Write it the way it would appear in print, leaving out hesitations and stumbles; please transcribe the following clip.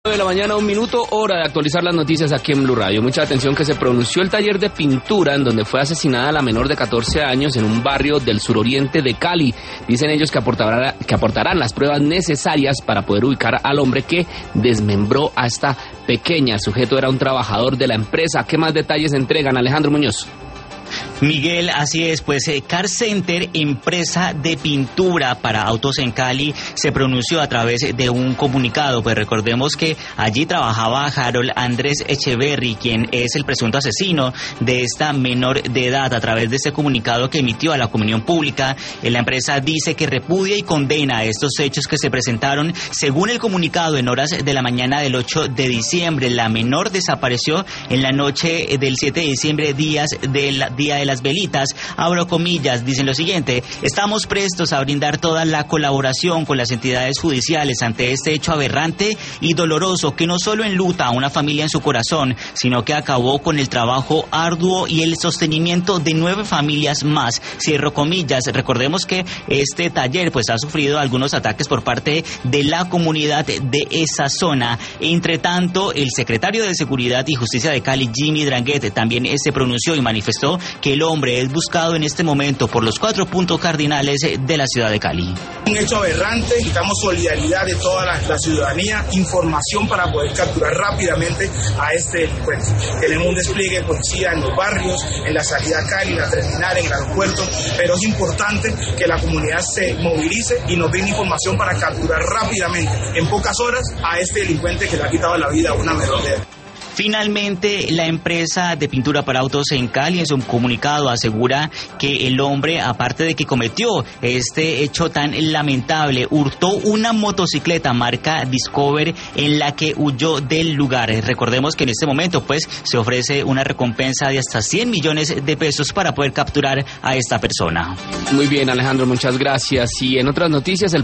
De la mañana, 1 minuto, hora de actualizar las noticias aquí en Blue Radio. Mucha atención que se pronunció el taller de pintura en donde fue asesinada la menor de 14 años en un barrio del suroriente de Cali. Dicen ellos que aportarán las pruebas necesarias para poder ubicar al hombre que desmembró a esta pequeña. El sujeto era un trabajador de la empresa. ¿Qué más detalles entregan? Alejandro Muñoz. Miguel, así es, pues Car Center, empresa de pintura para autos en Cali, se pronunció a través de un comunicado. Pues recordemos que allí trabajaba Harold Andrés Echeverry, quien es el presunto asesino de esta menor de edad. A través de este comunicado que emitió a la opinión pública, la empresa dice que repudia y condena estos hechos que se presentaron. Según el comunicado, en horas de la mañana del 8 de diciembre, la menor desapareció en la noche del 7 de diciembre, día de las velitas. Abro comillas, dicen lo siguiente: estamos prestos a brindar toda la colaboración con las entidades judiciales ante este hecho aberrante y doloroso que no solo enluta a una familia en su corazón, sino que acabó con el trabajo arduo y el sostenimiento de 9 familias más. Cierro comillas. Recordemos que este taller pues ha sufrido algunos ataques por parte de la comunidad de esa zona. Entre tanto, el secretario de Seguridad y Justicia de Cali, Jimmy Drangheta, también se pronunció y manifestó que el hombre es buscado en este momento por los 4 puntos cardinales de la ciudad de Cali. Un hecho aberrante, necesitamos solidaridad de toda la ciudadanía, información para poder capturar rápidamente a este delincuente. Tenemos un despliegue de policía en los barrios, en la salida a Cali, en la terminal, en el aeropuerto, pero es importante que la comunidad se movilice y nos brinde información para capturar rápidamente, en pocas horas, a este delincuente que le ha quitado la vida a una menor de edad. Finalmente, la empresa de pintura para autos en Cali en su comunicado asegura que el hombre, aparte de que cometió este hecho tan lamentable, hurtó una motocicleta marca Discover en la que huyó del lugar. Recordemos que en este momento pues se ofrece una recompensa de hasta 100 millones de pesos para poder capturar a esta persona. Muy bien, Alejandro, muchas gracias. Y en otras noticias, el